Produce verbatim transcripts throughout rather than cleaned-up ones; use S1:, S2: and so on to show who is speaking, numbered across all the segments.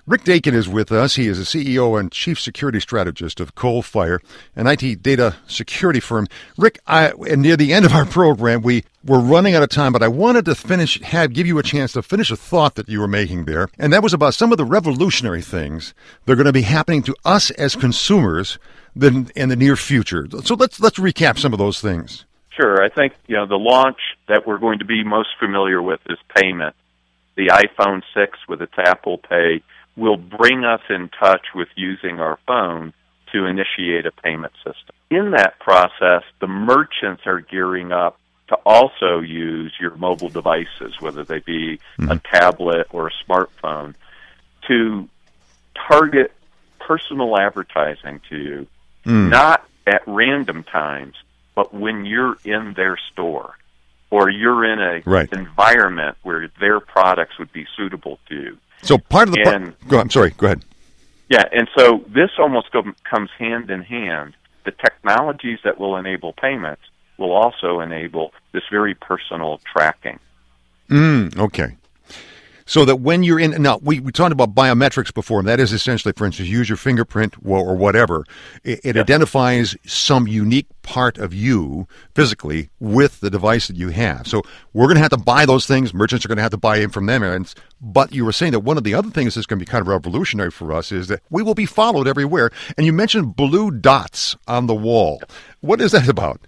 S1: Rick Dakin is with us. He is the C E O and Chief Security Strategist of Coalfire, an I T data security firm. Rick, I, near the end of our program, we were running out of time, but I wanted to finish, have give you a chance to finish a thought that you were making there, and that was about some of the revolutionary things that are going to be happening to us as consumers in the near future. So let's let's recap some of those things.
S2: Sure. I think you know the launch that we're going to be most familiar with is payment. The iPhone six with its Apple Pay will bring us in touch with using our phone to initiate a payment system. In that process, the merchants are gearing up to also use your mobile devices, whether they be mm-hmm. a tablet or a smartphone, to target personal advertising to you, mm. not at random times, but when you're in their store or you're in an
S1: right.
S2: environment where their products would be suitable to you.
S1: So part of the
S2: and,
S1: pro- go. I'm sorry. Go ahead.
S2: Yeah, and so this almost go, comes hand in hand. The technologies that will enable payments will also enable this very personal tracking.
S1: Mm, okay. So that when you're in, now we, we talked about biometrics before, and that is essentially, for instance, use your fingerprint or, or whatever. It, it
S2: yeah.
S1: identifies some unique part of you physically with the device that you have. So we're going to have to buy those things. Merchants are going to have to buy in from them. And, but you were saying that one of the other things that's going to be kind of revolutionary for us is that we will be followed everywhere. And you mentioned blue dots on the wall. What is that about?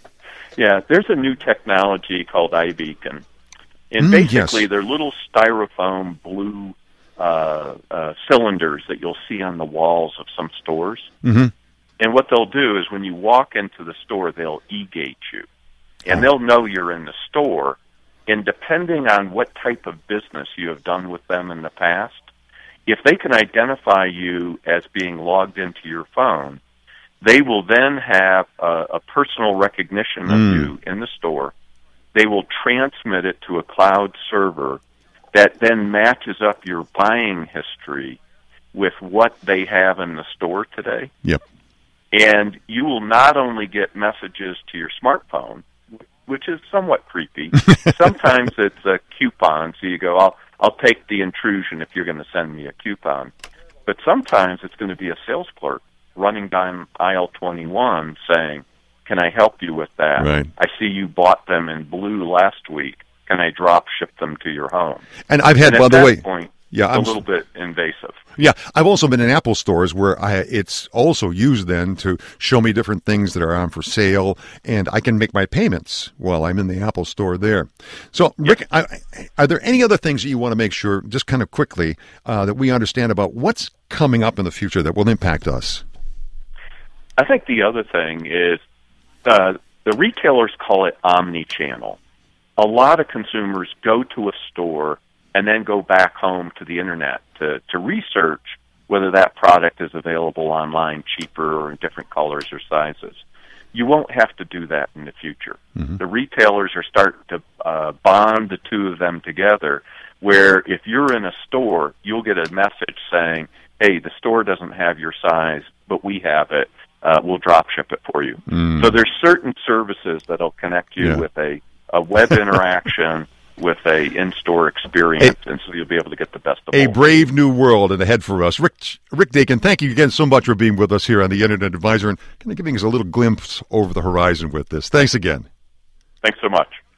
S2: Yeah, there's a new technology called iBeacon. And
S1: mm,
S2: basically,
S1: yes.
S2: they're little styrofoam blue uh, uh, cylinders that you'll see on the walls of some stores.
S1: Mm-hmm.
S2: And what they'll do is when you walk into the store, they'll e-gate you. And
S1: oh.
S2: they'll know you're in the store. And depending on what type of business you have done with them in the past, if they can identify you as being logged into your phone, they will then have a, a personal recognition of
S1: mm.
S2: you in the store. They will transmit it to a cloud server that then matches up your buying history with what they have in the store today.
S1: Yep.
S2: And you will not only get messages to your smartphone, which is somewhat creepy. Sometimes it's a coupon, so you go, I'll, I'll take the intrusion if you're going to send me a coupon. But sometimes it's going to be a sales clerk running down aisle twenty-one saying, can I help you with that?
S1: Right.
S2: I see you bought them in blue last week. Can I drop ship them to your home?
S1: And I've had,
S2: and
S1: by the way,
S2: point,
S1: yeah,
S2: it's
S1: I'm
S2: a little bit invasive.
S1: Yeah, I've also been in Apple stores where I, it's also used then to show me different things that are on for sale, and I can make my payments while I'm in the Apple store there. So, Rick, I, are there any other things that you want to make sure, just kind of quickly, uh, that we understand about what's coming up in the future that will impact us?
S2: I think the other thing is uh, the retailers call it omni-channel. A lot of consumers go to a store and then go back home to the Internet to, to research whether that product is available online cheaper or in different colors or sizes. You won't have to do that in the future. Mm-hmm. The retailers are starting to uh, bond the two of them together, where if you're in a store, you'll get a message saying, hey, the store doesn't have your size, but we have it. Uh, we'll drop ship it for you. Mm. So there's certain services that'll connect you yeah. with a, a web interaction, with a in-store experience, a, and so you'll be able to get the best of
S1: A
S2: both.
S1: brave new world ahead for us. Rick Rick Dakin, thank you again so much for being with us here on the Internet Advisor and kind of giving us a little glimpse over the horizon with this. Thanks again.
S2: Thanks so much.